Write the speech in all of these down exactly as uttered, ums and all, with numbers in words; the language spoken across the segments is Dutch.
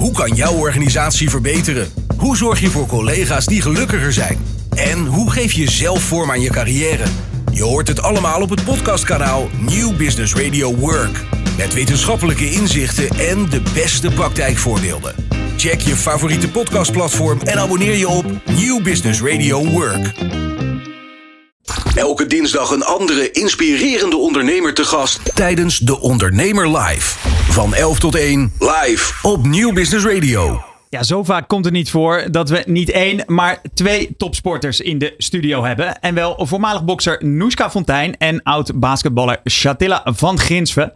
Hoe kan jouw organisatie verbeteren? Hoe zorg je voor collega's die gelukkiger zijn? En hoe geef je zelf vorm aan je carrière? Je hoort het allemaal op het podcastkanaal New Business Radio Work. Met wetenschappelijke inzichten en de beste praktijkvoorbeelden. Check je favoriete podcastplatform en abonneer je op New Business Radio Work. Elke dinsdag een andere inspirerende ondernemer te gast tijdens De Ondernemer Live. Van elf tot één, live op New Business Radio. Ja, zo vaak komt het niet voor dat we niet één, maar twee topsporters in de studio hebben. En wel voormalig bokser Noeska Fontijn en oud-basketballer Shatilla van Grinsven.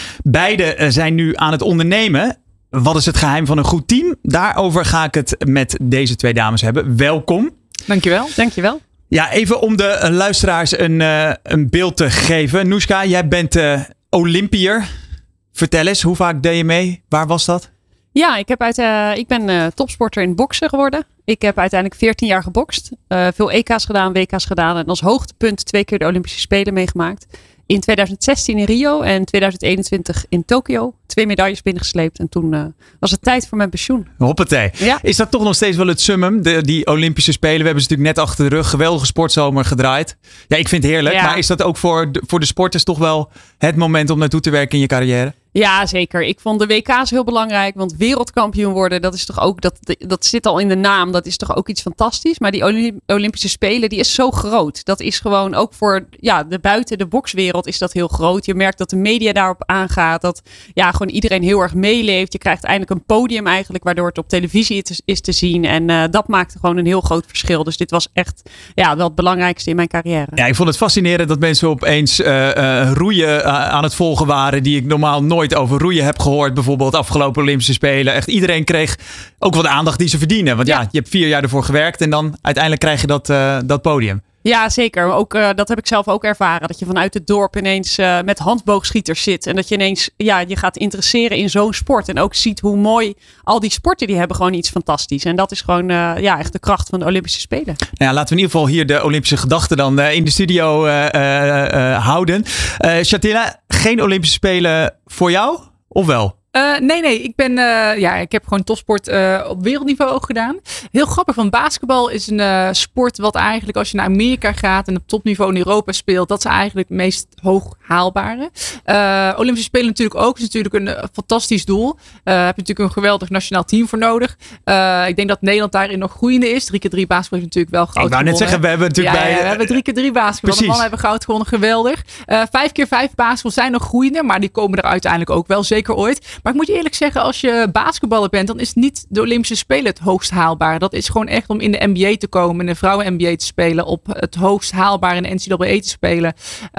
Beide zijn nu aan het ondernemen. Wat is het geheim van een goed team? Daarover ga ik het met deze twee dames hebben. Welkom. Dankjewel. Dankjewel. Ja, even om de luisteraars een, uh, een beeld te geven. Noeska, jij bent uh, Olympiër. Vertel eens, hoe vaak deed je mee? Waar was dat? Ja, ik, heb uit, uh, ik ben uh, topsporter in boksen geworden. Ik heb uiteindelijk veertien jaar gebokst. Uh, veel E K's gedaan, W K's gedaan. En als hoogtepunt twee keer de Olympische Spelen meegemaakt. In tweeduizend zestien in Rio en tweeduizend eenentwintig in Tokio. Twee medailles binnengesleept. En toen uh, was het tijd voor mijn pensioen. Hoppatee. Ja. Is dat toch nog steeds wel het summum? De, die Olympische Spelen. We hebben ze natuurlijk net achter de rug. Geweldige sportzomer gedraaid. Ja, ik vind het heerlijk. Ja. Maar is dat ook voor de, voor de sporters toch wel het moment om naartoe te werken in je carrière? Ja, zeker. Ik vond de W K's heel belangrijk. Want wereldkampioen worden, dat is toch ook, dat, dat zit al in de naam. Dat is toch ook iets fantastisch. Maar die Olympische Spelen, die is zo groot. Dat is gewoon ook voor ja, de buiten de bokswereld is dat heel groot. Je merkt dat de media daarop aangaat. Dat ja, gewoon iedereen heel erg meeleeft. Je krijgt eindelijk een podium eigenlijk, waardoor het op televisie is, is te zien. En uh, dat maakte gewoon een heel groot verschil. Dus dit was echt ja, wel het belangrijkste in mijn carrière. Ja, ik vond het fascinerend dat mensen opeens uh, uh, roeien uh, aan het volgen waren. Die ik normaal nooit over roeien heb gehoord. Bijvoorbeeld afgelopen Olympische Spelen. Echt iedereen kreeg ook wat aandacht die ze verdienen. Want ja, ja je hebt vier jaar ervoor gewerkt. En dan uiteindelijk krijg je dat, uh, dat podium. Ja, zeker. Ook, uh, dat heb ik zelf ook ervaren. Dat je vanuit het dorp ineens uh, met handboogschieters zit. En dat je ineens ja, je gaat interesseren in zo'n sport. En ook ziet hoe mooi al die sporten die hebben gewoon iets fantastisch. En dat is gewoon uh, ja, echt de kracht van de Olympische Spelen. Ja, laten we in ieder geval hier de Olympische gedachten dan uh, in de studio uh, uh, uh, houden. Uh, Shatilla, geen Olympische Spelen voor jou? Of wel? Uh, nee, nee. Ik ben, uh, ja, ik heb gewoon topsport uh, op wereldniveau ook gedaan. Heel grappig, want basketbal is een uh, sport wat eigenlijk als je naar Amerika gaat en op topniveau in Europa speelt, dat is eigenlijk het meest hoog haalbare. Uh, Olympische Spelen natuurlijk ook. Is natuurlijk een uh, fantastisch doel. Uh, heb je natuurlijk een geweldig nationaal team voor nodig. Uh, ik denk dat Nederland daarin nog groeiende is. Drie keer drie basketbal is natuurlijk wel goud. Ik wou net zeggen, we hebben natuurlijk ja, bij... Ja, we hebben drie keer drie basketbal. Precies. De mannen hebben goud gewonnen. Geweldig. Uh, vijf keer vijf basketbal zijn nog groeiende, maar die komen er uiteindelijk ook wel zeker ooit. Maar ik moet je eerlijk zeggen, als je basketballer bent, dan is niet de Olympische Spelen het hoogst haalbaar. Dat is gewoon echt om in de N B A te komen, in de vrouwen N B A te spelen, op het hoogst haalbaar in de N C A A te spelen.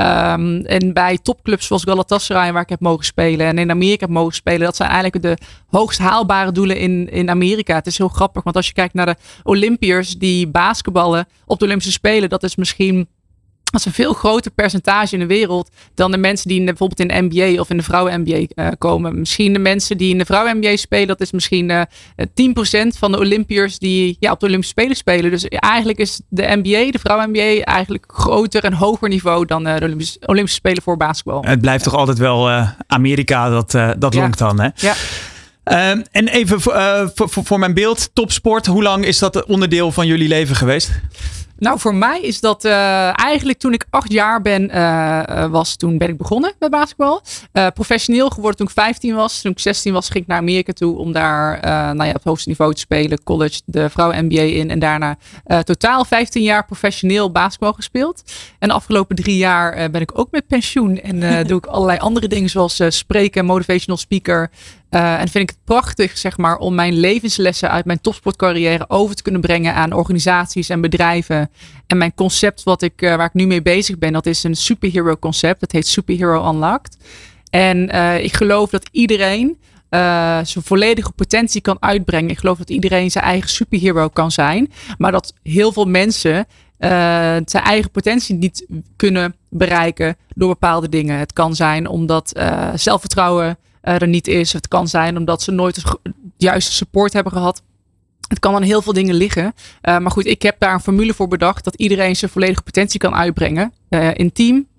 Um, en bij topclubs zoals Galatasaray, waar ik heb mogen spelen, en in Amerika heb mogen spelen, dat zijn eigenlijk de hoogst haalbare doelen in, in Amerika. Het is heel grappig, want als je kijkt naar de Olympiërs die basketballen op de Olympische Spelen, dat is misschien... Dat is een veel groter percentage in de wereld dan de mensen die in de, bijvoorbeeld in de N B A of in de vrouwen N B A uh, komen. Misschien de mensen die in de vrouwen N B A spelen, dat is misschien uh, tien procent van de Olympiërs die ja, op de Olympische Spelen spelen. Dus eigenlijk is de N B A, de vrouwen N B A, eigenlijk groter en hoger niveau dan uh, de Olympische, Olympische Spelen voor basketbal. Het blijft toch altijd wel uh, Amerika, dat, uh, dat ja. lonkt dan, hè? Ja. Uh, en even uh, voor, voor mijn beeld, topsport, hoe lang is dat onderdeel van jullie leven geweest? Nou, voor mij is dat uh, eigenlijk toen ik acht jaar ben, uh, was, toen ben ik begonnen met basketbal. Uh, professioneel geworden toen ik vijftien was. Toen ik zestien was, ging ik naar Amerika toe om daar uh, nou ja, op het hoogste niveau te spelen. College, de vrouwen N B A in. En daarna uh, totaal vijftien jaar professioneel basketbal gespeeld. En de afgelopen drie jaar uh, ben ik ook met pensioen. En uh, doe ik allerlei andere dingen zoals uh, spreken, motivational speaker. Uh, en vind ik het prachtig, zeg maar, om mijn levenslessen uit mijn topsportcarrière over te kunnen brengen aan organisaties en bedrijven. En mijn concept wat ik, uh, waar ik nu mee bezig ben, dat is een superhero concept. Dat heet Superhero Unlocked. En uh, ik geloof dat iedereen uh, zijn volledige potentie kan uitbrengen. Ik geloof dat iedereen zijn eigen superhero kan zijn. Maar dat heel veel mensen uh, zijn eigen potentie niet kunnen bereiken door bepaalde dingen. Het kan zijn omdat uh, zelfvertrouwen er niet is. Het kan zijn omdat ze nooit het juiste support hebben gehad. Het kan aan heel veel dingen liggen. Uh, maar goed, ik heb daar een formule voor bedacht dat iedereen zijn volledige potentie kan uitbrengen. Uh, in team,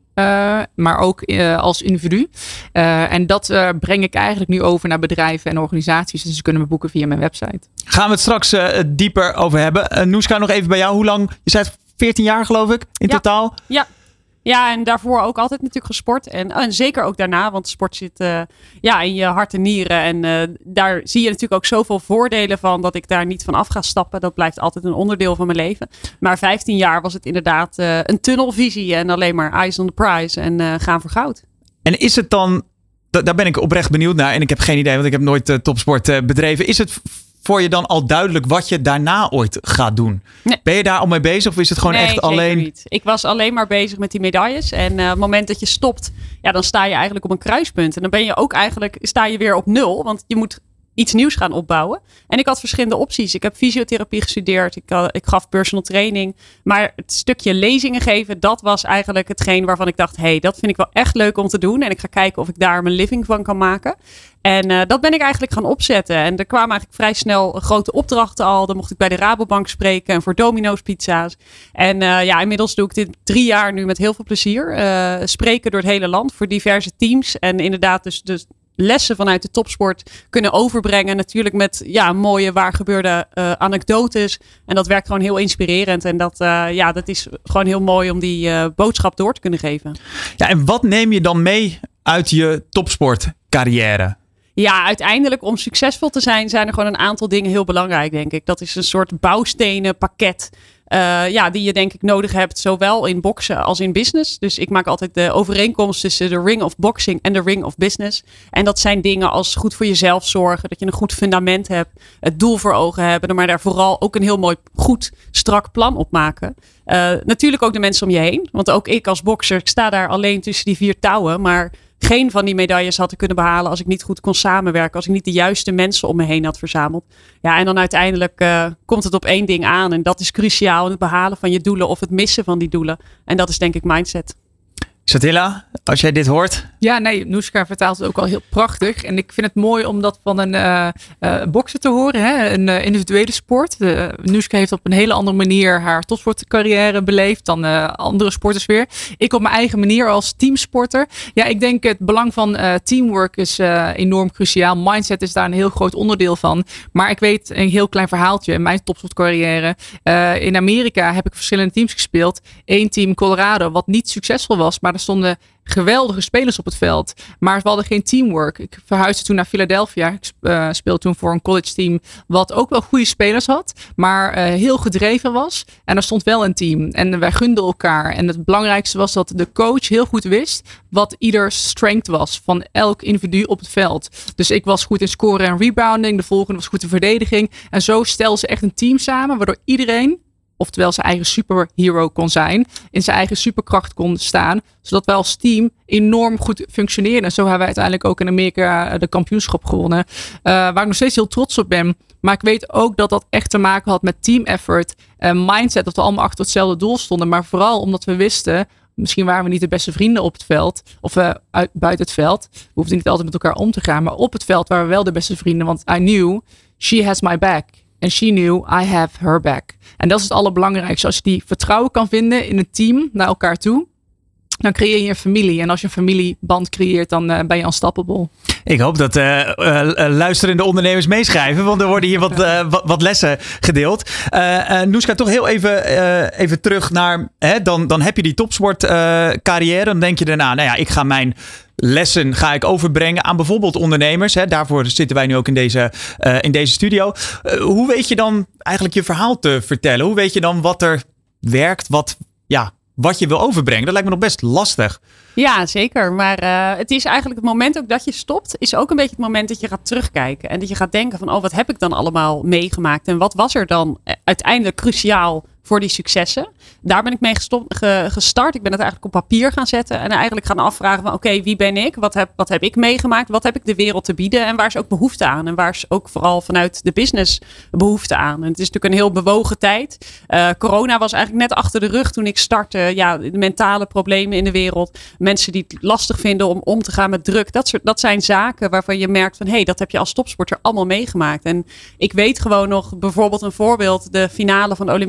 Uh, maar ook uh, als individu. Uh, en dat uh, breng ik eigenlijk nu over naar bedrijven en organisaties. Dus ze kunnen me boeken via mijn website. Gaan we het straks uh, dieper over hebben. Uh, Noeska, nog even bij jou. Hoe lang? Je zei veertien jaar geloof ik in ja. totaal. Ja. Ja, en daarvoor ook altijd natuurlijk gesport. En, en zeker ook daarna, want sport zit uh, ja, in je hart en nieren. En uh, daar zie je natuurlijk ook zoveel voordelen van dat ik daar niet van af ga stappen. Dat blijft altijd een onderdeel van mijn leven. Maar vijftien jaar was het inderdaad uh, een tunnelvisie en alleen maar eyes on the prize en uh, gaan voor goud. En is het dan, daar ben ik oprecht benieuwd naar en ik heb geen idee, want ik heb nooit uh, topsport uh, bedreven. Is het voor je dan al duidelijk wat je daarna ooit gaat doen? Nee. Ben je daar al mee bezig of is het gewoon nee, echt alleen? Niet. Ik was alleen maar bezig met die medailles. En uh, op het moment dat je stopt, ja, dan sta je eigenlijk op een kruispunt. En dan ben je ook eigenlijk, sta je weer op nul. Want je moet iets nieuws gaan opbouwen. En ik had verschillende opties. Ik heb fysiotherapie gestudeerd. Ik, uh, ik gaf personal training. Maar het stukje lezingen geven, dat was eigenlijk hetgeen waarvan ik dacht, hé, hey, dat vind ik wel echt leuk om te doen. En ik ga kijken of ik daar mijn living van kan maken. En uh, dat ben ik eigenlijk gaan opzetten. En er kwamen eigenlijk vrij snel grote opdrachten al. Dan mocht ik bij de Rabobank spreken en voor Domino's Pizza's. En uh, ja, inmiddels doe ik dit drie jaar nu met heel veel plezier. Uh, spreken door het hele land voor diverse teams. En inderdaad dus, dus lessen vanuit de topsport kunnen overbrengen. Natuurlijk met ja, mooie waar gebeurde uh, anekdotes. En dat werkt gewoon heel inspirerend. En dat, uh, ja, dat is gewoon heel mooi om die uh, boodschap door te kunnen geven. Ja, en wat neem je dan mee uit je topsportcarrière? Ja, uiteindelijk om succesvol te zijn zijn er gewoon een aantal dingen heel belangrijk, denk ik. Dat is een soort bouwstenen pakket. Uh, ja, die je denk ik nodig hebt, zowel in boksen als in business. Dus ik maak altijd de overeenkomst tussen de ring of boxing en de ring of business. En dat zijn dingen als goed voor jezelf zorgen, dat je een goed fundament hebt, het doel voor ogen hebben, maar daar vooral ook een heel mooi, goed, strak plan op maken. Uh, natuurlijk ook de mensen om je heen, want ook ik als bokser, ik sta daar alleen tussen die vier touwen, maar geen van die medailles had ik kunnen behalen als ik niet goed kon samenwerken. Als ik niet de juiste mensen om me heen had verzameld. Ja, en dan uiteindelijk uh, komt het op één ding aan. En dat is cruciaal. Het behalen van je doelen of het missen van die doelen. En dat is denk ik mindset. Shatila, als jij dit hoort. Ja, nee, Noeska vertaalt het ook al heel prachtig. En ik vind het mooi om dat van een uh, uh, bokser te horen. Hè? Een uh, individuele sport. De, uh, Noeska heeft op een hele andere manier haar topsportcarrière beleefd dan uh, andere sporters weer. Ik op mijn eigen manier als teamsporter. Ja, ik denk het belang van uh, teamwork is uh, enorm cruciaal. Mindset is daar een heel groot onderdeel van. Maar ik weet een heel klein verhaaltje in mijn topsportcarrière. Uh, in Amerika heb ik verschillende teams gespeeld. Eén team Colorado, wat niet succesvol was, maar er stonden geweldige spelers op het veld. Maar we hadden geen teamwork. Ik verhuisde toen naar Philadelphia. Ik uh, speelde toen voor een college team wat ook wel goede spelers had. Maar uh, heel gedreven was. En er stond wel een team. En wij gunden elkaar. En het belangrijkste was dat de coach heel goed wist wat ieders strength was van elk individu op het veld. Dus ik was goed in scoren en rebounding. De volgende was goed in verdediging. En zo stelden ze echt een team samen waardoor iedereen, oftewel zijn eigen superhero kon zijn, in zijn eigen superkracht kon staan, zodat wij als team enorm goed functioneerden. En zo hebben wij uiteindelijk ook in Amerika de kampioenschap gewonnen. Uh, waar ik nog steeds heel trots op ben. Maar ik weet ook dat dat echt te maken had met team effort en mindset. Dat we allemaal achter hetzelfde doel stonden. Maar vooral omdat we wisten, misschien waren we niet de beste vrienden op het veld. Of uh, uit, buiten het veld. We hoefden niet altijd met elkaar om te gaan. Maar op het veld waren we wel de beste vrienden. Want I knew, she has my back. And she knew, I have her back. En dat is het allerbelangrijkste. Als je die vertrouwen kan vinden in een team naar elkaar toe, dan creëer je een familie. En als je een familieband creëert, dan uh, ben je unstoppable. Ik hoop dat uh, uh, luisterende ondernemers meeschrijven. Want er worden hier wat, uh, wat, wat lessen gedeeld. Uh, uh, Noeska, toch heel even, uh, even terug naar, hè, dan, dan heb je die topsportcarrière. Uh, dan denk je daarna, nou ja, ik ga mijn lessen ga ik overbrengen aan bijvoorbeeld ondernemers. Hè. Daarvoor zitten wij nu ook in deze, uh, in deze studio. Uh, hoe weet je dan eigenlijk je verhaal te vertellen? Hoe weet je dan wat er werkt, wat, ja, wat je wil overbrengen? Dat lijkt me nog best lastig. Ja, zeker. Maar uh, het is eigenlijk het moment ook dat je stopt, is ook een beetje het moment dat je gaat terugkijken. En dat je gaat denken van, oh, wat heb ik dan allemaal meegemaakt? En wat was er dan uiteindelijk cruciaal voor die successen? Daar ben ik mee gestopt, ge, gestart. Ik ben het eigenlijk op papier gaan zetten. En eigenlijk gaan afvragen van, oké, okay, wie ben ik? Wat heb, wat heb ik meegemaakt? Wat heb ik de wereld te bieden? En waar is ook behoefte aan? En waar is ook vooral vanuit de business behoefte aan? En het is natuurlijk een heel bewogen tijd. Uh, corona was eigenlijk net achter de rug toen ik startte. Ja, de mentale problemen in de wereld. Mensen die het lastig vinden om om te gaan met druk. Dat, soort, dat zijn zaken waarvan je merkt van, hé, hey, dat heb je als topsporter allemaal meegemaakt. En ik weet gewoon nog, bijvoorbeeld een voorbeeld, de finale van de Olympische Spelen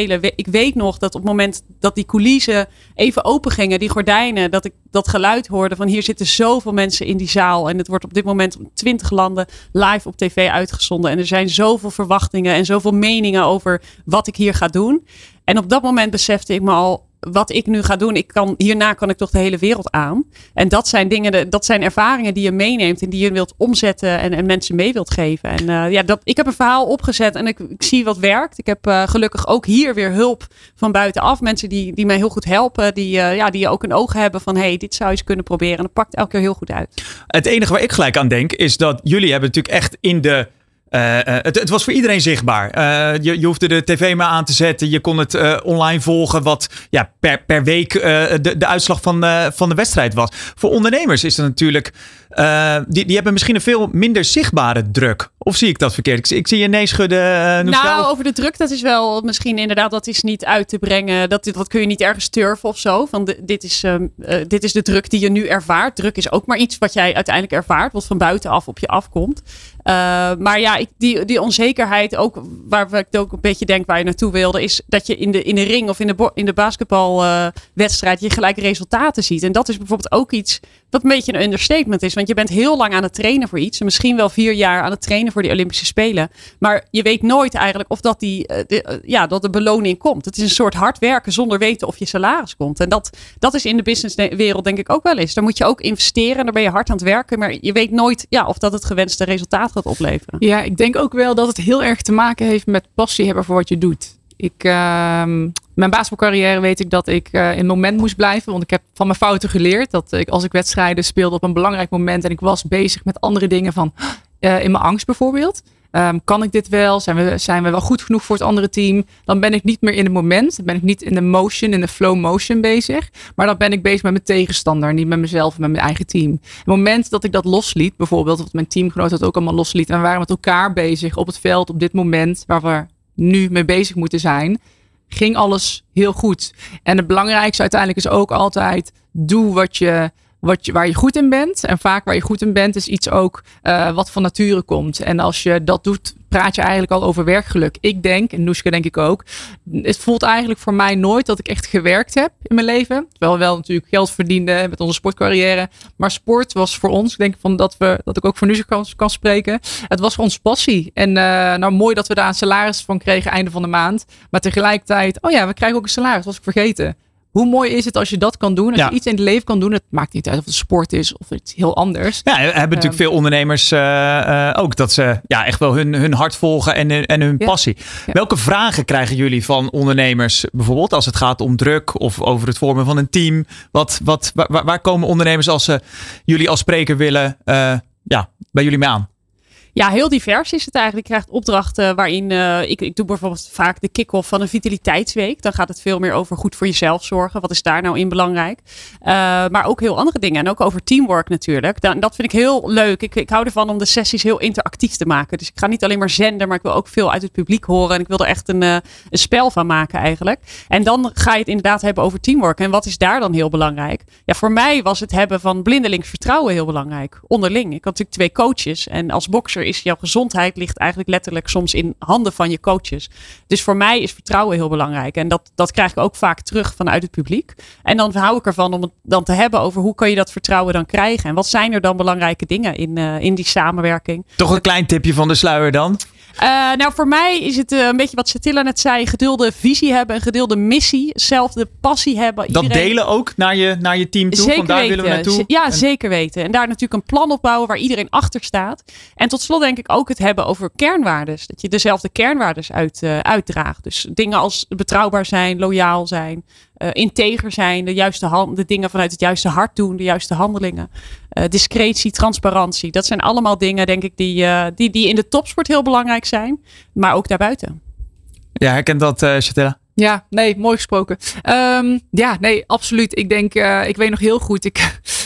Spelen. Ik weet nog dat op het moment dat die coulissen even open gingen, die gordijnen, dat ik dat geluid hoorde van hier zitten zoveel mensen in die zaal. En het wordt op dit moment in twintig landen live op tv uitgezonden. En er zijn zoveel verwachtingen en zoveel meningen over wat ik hier ga doen. En op dat moment besefte ik me al, wat ik nu ga doen, ik kan, hierna kan ik toch de hele wereld aan. En dat zijn dingen, dat zijn ervaringen die je meeneemt en die je wilt omzetten en, en mensen mee wilt geven. En uh, ja, dat, ik heb een verhaal opgezet en ik, ik zie wat werkt. Ik heb uh, gelukkig ook hier weer hulp van buitenaf. Mensen die, die mij heel goed helpen, die, uh, ja, die ook een oog hebben van, hey, dit zou je eens kunnen proberen. En dat pakt elke keer heel goed uit. Het enige waar ik gelijk aan denk is dat jullie hebben natuurlijk echt in de Uh, uh, het, het was voor iedereen zichtbaar. Uh, je, je hoefde de tv maar aan te zetten. Je kon het uh, online volgen wat ja, per, per week uh, de, de uitslag van, uh, van de wedstrijd was. Voor ondernemers is het natuurlijk Uh, die, die hebben misschien een veel minder zichtbare druk. Of zie ik dat verkeerd? Ik, ik zie je nee schudden. Uh, nou, over de druk, dat is wel misschien inderdaad, dat is niet uit te brengen. Dat, dat kun je niet ergens turven of zo. Van de, dit, is, uh, uh, dit is de druk die je nu ervaart. Druk is ook maar iets wat jij uiteindelijk ervaart. Wat van buitenaf op je afkomt. Uh, maar ja, ik, die, die onzekerheid, ook waar ik ook een beetje denk waar je naartoe wilde, is dat je in de, in de ring of in de, bo- in de basketbalwedstrijd uh, je gelijk resultaten ziet. En dat is bijvoorbeeld ook iets wat een beetje een understatement is. Want je bent heel lang aan het trainen voor iets. En misschien wel vier jaar aan het trainen voor die Olympische Spelen. Maar je weet nooit eigenlijk of dat, die, uh, de, uh, ja, dat de beloning komt. Het is een soort hard werken zonder weten of je salaris komt. En dat, dat is in de businesswereld denk ik ook wel eens. Daar moet je ook investeren. En daar ben je hard aan het werken. Maar je weet nooit ja, of dat het gewenste resultaat gaat opleveren. Ja, ik denk ook wel dat het heel erg te maken heeft met passie hebben voor wat je doet. Ik, uh, mijn basketbalcarrière weet ik dat ik uh, in het moment moest blijven. Want ik heb van mijn fouten geleerd. Dat ik als ik wedstrijden speelde op een belangrijk moment. En ik was bezig met andere dingen van uh, in mijn angst bijvoorbeeld. Um, kan ik dit wel? Zijn we, zijn we wel goed genoeg voor het andere team? Dan ben ik niet meer in het moment. Dan ben ik niet in de motion, in de flow motion bezig. Maar dan ben ik bezig met mijn tegenstander. Niet met mezelf en met mijn eigen team. Het moment dat ik dat losliet, bijvoorbeeld. Dat mijn teamgenoot dat ook allemaal losliet. En we waren met elkaar bezig op het veld op dit moment. Waar we nu mee bezig moeten zijn. Ging alles heel goed. En het belangrijkste uiteindelijk is ook altijd. Doe wat je... Wat je, waar je goed in bent. En vaak waar je goed in bent is iets ook uh, wat van nature komt. En als je dat doet, praat je eigenlijk al over werkgeluk. Ik denk, en Noeska denk ik ook. Het voelt eigenlijk voor mij nooit dat ik echt gewerkt heb in mijn leven. Terwijl we wel natuurlijk geld verdienden met onze sportcarrière. Maar sport was voor ons, ik denk van dat, we, dat ik ook voor Noeska kan, kan spreken. Het was voor ons passie. En uh, nou mooi dat we daar een salaris van kregen einde van de maand. Maar tegelijkertijd, oh ja, we krijgen ook een salaris. Dat was ik vergeten. Hoe mooi is het als je dat kan doen? Als ja. je iets in het leven kan doen. Het maakt niet uit of het sport is of iets heel anders. Ja, we hebben natuurlijk um, veel ondernemers uh, uh, ook. Dat ze ja, echt wel hun, hun hart volgen en, en hun ja. passie. Ja. Welke vragen krijgen jullie van ondernemers? Bijvoorbeeld als het gaat om druk of over het vormen van een team. Wat, wat, waar, waar komen ondernemers als ze jullie als spreker willen uh, ja, bij jullie mee aan? Ja, heel divers is het eigenlijk. Je krijgt opdrachten waarin, uh, ik, ik doe bijvoorbeeld vaak de kick-off van een vitaliteitsweek. Dan gaat het veel meer over goed voor jezelf zorgen. Wat is daar nou in belangrijk? Uh, maar ook heel andere dingen. En ook over teamwork natuurlijk. Da- dat vind ik heel leuk. Ik, ik hou ervan om de sessies heel interactief te maken. Dus ik ga niet alleen maar zenden, maar ik wil ook veel uit het publiek horen. En ik wil er echt een, uh, een spel van maken eigenlijk. En dan ga je het inderdaad hebben over teamwork. En wat is daar dan heel belangrijk? Ja, voor mij was het hebben van blindelings vertrouwen heel belangrijk. Onderling. Ik had natuurlijk twee coaches. En als bokser is jouw gezondheid ligt eigenlijk letterlijk soms in handen van je coaches. Dus voor mij is vertrouwen heel belangrijk. En dat, dat krijg ik ook vaak terug vanuit het publiek. En dan hou ik ervan om het dan te hebben over hoe kan je dat vertrouwen dan krijgen. En wat zijn er dan belangrijke dingen in, uh, in die samenwerking. Toch een klein tipje van de sluier dan? Uh, nou, voor mij is het uh, een beetje wat Shatila net zei. Gedeelde visie hebben, een gedeelde missie. Zelfde passie hebben. Iedereen... Dat delen ook naar je, naar je team toe? Zeker Van daar weten. willen we naartoe? Ja, en... zeker weten. En daar natuurlijk een plan opbouwen waar iedereen achter staat. En tot slot denk ik ook het hebben over kernwaardes. Dat je dezelfde kernwaardes uit, uh, uitdraagt. Dus dingen als betrouwbaar zijn, loyaal zijn, uh, integer zijn. De, juiste hand, de dingen vanuit het juiste hart doen, de juiste handelingen. Uh, discretie, transparantie. Dat zijn allemaal dingen, denk ik, die, uh, die, die in de topsport heel belangrijk zijn. Maar ook daarbuiten. Ja, herkent dat, uh, Shatila? Ja, nee, mooi gesproken. Um, ja, nee, absoluut. Ik denk, uh, ik weet nog heel goed. Ik,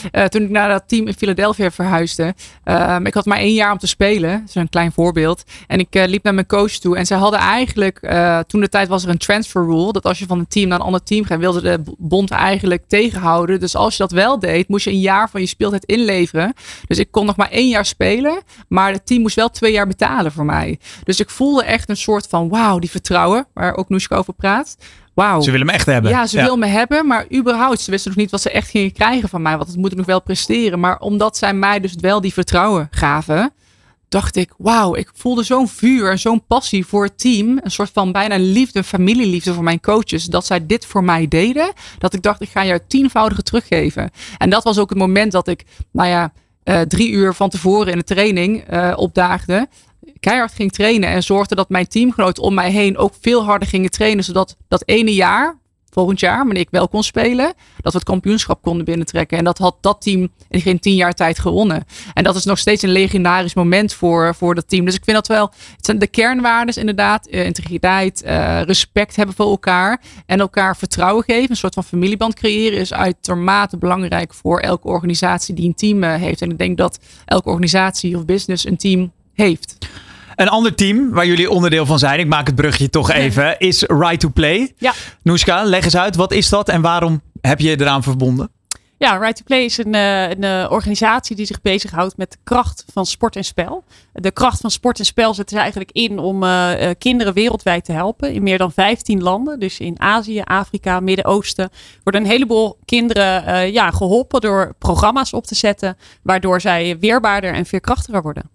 Uh, toen ik naar dat team in Philadelphia verhuisde. Um, ik had maar één jaar om te spelen. Dat is een klein voorbeeld. En ik uh, liep naar mijn coach toe. En zij hadden eigenlijk, uh, toen de tijd was er een transfer rule. Dat als je van een team naar een ander team gaat, wilde de bond eigenlijk tegenhouden. Dus als je dat wel deed, moest je een jaar van je speeltijd inleveren. Dus ik kon nog maar één jaar spelen. Maar het team moest wel twee jaar betalen voor mij. Dus ik voelde echt een soort van wauw, die vertrouwen. Waar ook Noeska over praat. Wauw. Ze willen me echt hebben. Ja, ze ja. willen me hebben. Maar überhaupt, ze wisten nog niet wat ze echt gingen krijgen van mij. Want dat moet ik nog wel presteren. Maar omdat zij mij dus wel die vertrouwen gaven, dacht ik, wauw, ik voelde zo'n vuur en zo'n passie voor het team. Een soort van bijna liefde, familieliefde voor mijn coaches. Dat zij dit voor mij deden. Dat ik dacht, ik ga je het tienvoudige teruggeven. En dat was ook het moment dat ik, nou ja, uh, drie uur van tevoren in de training uh, opdaagde. Keihard ging trainen en zorgde dat mijn teamgenoten om mij heen ook veel harder gingen trainen. Zodat dat ene jaar, volgend jaar, wanneer ik wel kon spelen, dat we het kampioenschap konden binnentrekken. En dat had dat team in geen tien jaar tijd gewonnen. En dat is nog steeds een legendarisch moment voor, voor dat team. Dus ik vind dat wel, het zijn de kernwaarden inderdaad, uh, integriteit, uh, respect hebben voor elkaar en elkaar vertrouwen geven. Een soort van familieband creëren is uitermate belangrijk voor elke organisatie die een team uh, heeft. En ik denk dat elke organisatie of business een team heeft. Een ander team waar jullie onderdeel van zijn, ik maak het brugje toch even, is Right to Play. Ja. Noeska, leg eens uit, wat is dat en waarom heb je je eraan verbonden? Ja, Right to Play is een, een organisatie die zich bezighoudt met de kracht van sport en spel. De kracht van sport en spel zet ze eigenlijk in om uh, kinderen wereldwijd te helpen. In meer dan vijftien landen. Dus in Azië, Afrika, Midden-Oosten worden een heleboel kinderen uh, ja, geholpen door programma's op te zetten. Waardoor zij weerbaarder en veerkrachtiger worden.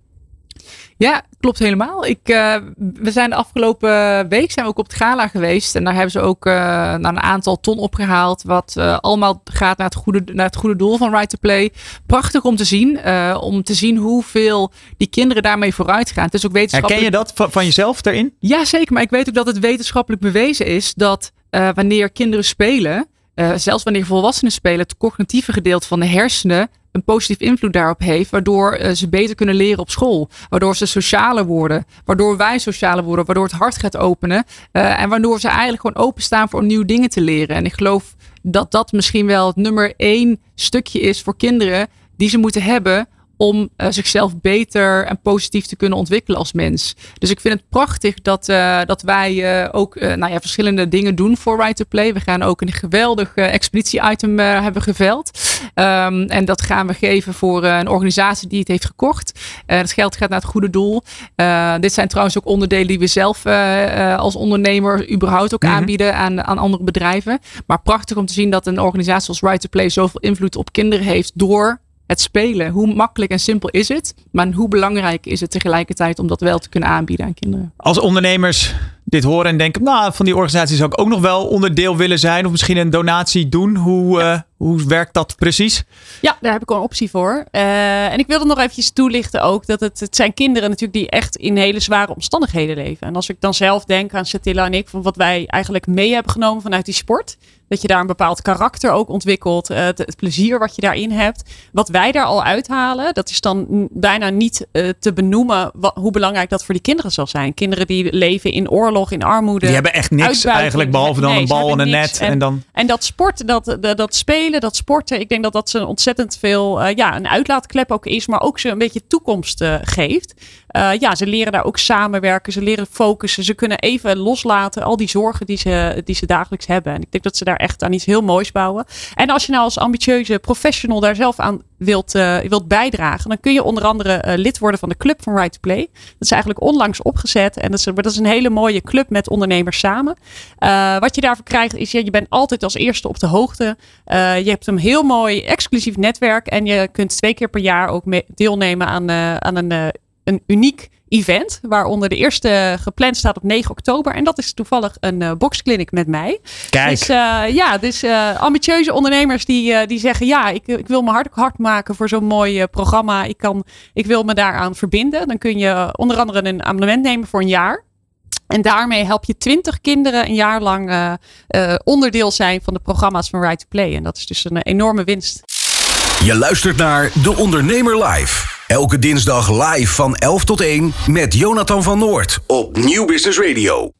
Ja, klopt helemaal. Ik, uh, we zijn de afgelopen week zijn we ook op het gala geweest. En daar hebben ze ook uh, naar een aantal ton opgehaald. Wat uh, allemaal gaat naar het, goede, naar het goede doel van Right to Play. Prachtig om te zien. Uh, om te zien hoeveel die kinderen daarmee vooruit gaan. Het is ook wetenschappelijk. Herken je dat van, van jezelf daarin? Ja, zeker. Maar ik weet ook dat het wetenschappelijk bewezen is dat uh, wanneer kinderen spelen, uh, zelfs wanneer volwassenen spelen, het cognitieve gedeelte van de hersenen een positief invloed daarop heeft, waardoor uh, ze beter kunnen leren op school. Waardoor ze socialer worden. Waardoor wij socialer worden. Waardoor het hart gaat openen. Uh, en waardoor ze eigenlijk gewoon openstaan voor nieuwe dingen te leren. En ik geloof dat dat misschien wel het nummer één stukje is voor kinderen die ze moeten hebben om uh, zichzelf beter en positief te kunnen ontwikkelen als mens. Dus ik vind het prachtig dat, uh, dat wij uh, ook uh, nou ja, verschillende dingen doen voor Right to Play. We gaan ook een geweldig uh, expeditie-item uh, hebben geveld. Um, en dat gaan we geven voor uh, een organisatie die het heeft gekocht. Uh, het geld gaat naar het goede doel. Uh, dit zijn trouwens ook onderdelen die we zelf uh, uh, als ondernemer überhaupt ook mm-hmm. aanbieden aan, aan andere bedrijven. Maar prachtig om te zien dat een organisatie als Right to Play zoveel invloed op kinderen heeft door het spelen. Hoe makkelijk en simpel is het? Maar hoe belangrijk is het tegelijkertijd om dat wel te kunnen aanbieden aan kinderen? Als ondernemers dit horen en denken, nou, van die organisatie zou ik ook nog wel onderdeel willen zijn of misschien een donatie doen. Hoe, ja. uh, hoe werkt dat precies? Ja, daar heb ik wel een optie voor. Uh, en ik wilde nog eventjes toelichten ook dat het, het zijn kinderen natuurlijk die echt in hele zware omstandigheden leven. En als ik dan zelf denk aan Shatila en ik, van wat wij eigenlijk mee hebben genomen vanuit die sport. Dat je daar een bepaald karakter ook ontwikkelt. Uh, het, het plezier wat je daarin hebt. Wat wij daar al uithalen, dat is dan bijna niet uh, te benoemen wat, hoe belangrijk dat voor die kinderen zal zijn. Kinderen die leven in oorlog, in armoede. Die hebben echt niks eigenlijk, behalve dan nee, een bal en een net. En, en, dan... en dat sport, dat, dat, dat spelen, dat sporten. Ik denk dat dat ze ontzettend veel, uh, ja, een uitlaatklep ook is. Maar ook ze een beetje toekomst uh, geeft. Uh, ja, ze leren daar ook samenwerken. Ze leren focussen. Ze kunnen even loslaten. Al die zorgen die ze, die ze dagelijks hebben. En ik denk dat ze daar echt aan iets heel moois bouwen. En als je nou als ambitieuze professional daar zelf aan wilt, uh, wilt bijdragen. Dan kun je onder andere uh, lid worden van de Club van Right to Play. Dat is eigenlijk onlangs opgezet. En dat is, dat is een hele mooie club met ondernemers samen. Uh, wat je daarvoor krijgt is, ja, je bent altijd als eerste op de hoogte. Uh, je hebt een heel mooi exclusief netwerk. En je kunt twee keer per jaar ook mee deelnemen aan, uh, aan een... Uh, een uniek event, waaronder de eerste gepland staat op negen oktober. En dat is toevallig een uh, boxclinic met mij. Kijk. Dus uh, ja, dus uh, ambitieuze ondernemers die, uh, die zeggen, ja, ik, ik wil me hard, hard maken voor zo'n mooi uh, programma. Ik, kan, ik wil me daaraan verbinden. Dan kun je onder andere een abonnement nemen voor een jaar. En daarmee help je twintig kinderen een jaar lang uh, uh, onderdeel zijn van de programma's van Right to Play. En dat is dus een uh, enorme winst. Je luistert naar De Ondernemer Live. Elke dinsdag live van elf tot één met Jonathan van Noord op Nieuw Business Radio.